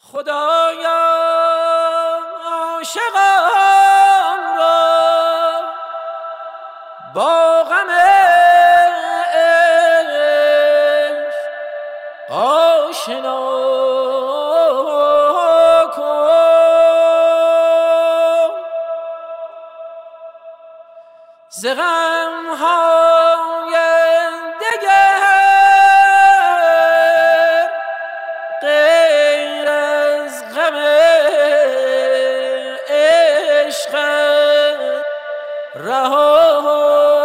خدایا عاشقان را با غم عشق آشنا کن. ز غم‌های دگر غیر از غم عشق رها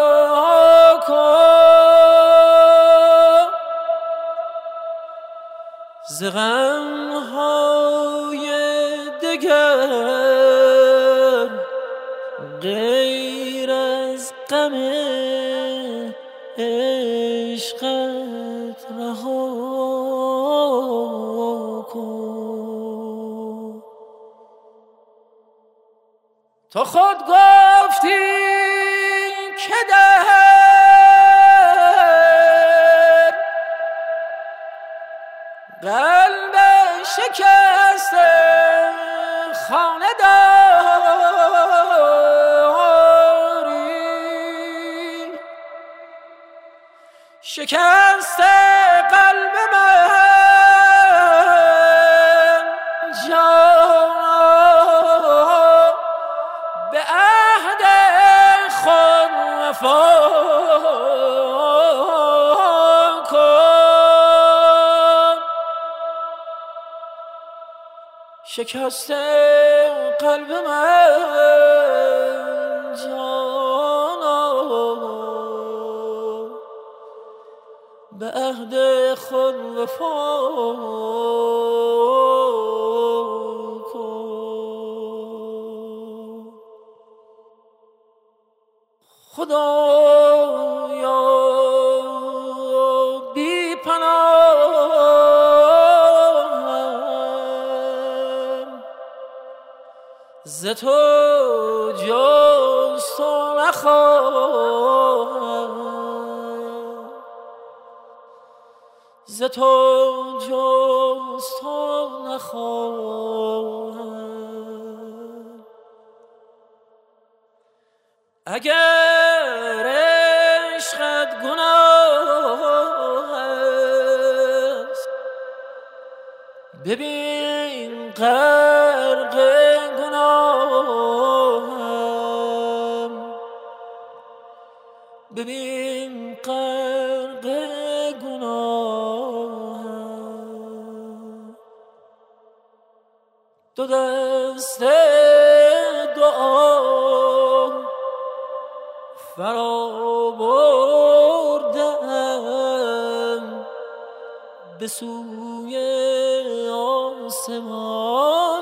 کن. ز غم‌های دگر غیر از غم عشقت رها کن. تو خود گفتی که در قلب شکسته خانه داری. شکسته قلب من جانا به عهد خود وفا کن. شکسته قلب من جانا به عهد خود وفا کن. خدایا بی پناهم ز تو جز تو نخواهم. ز تو جز تو نخواهم. اگر عشقت گناه است ببین غرق گناهم. ببین غرق گناهم. دو دست دعا فرا بردم به سوی آسمان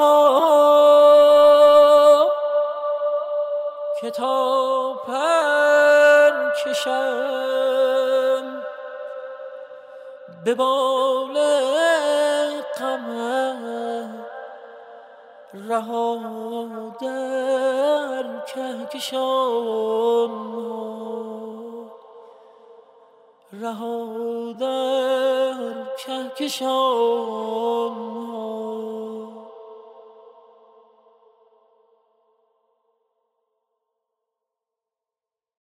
ها که تا پر کشم به بال قمر رها در کهکشان ها. رها در کهکشان ها.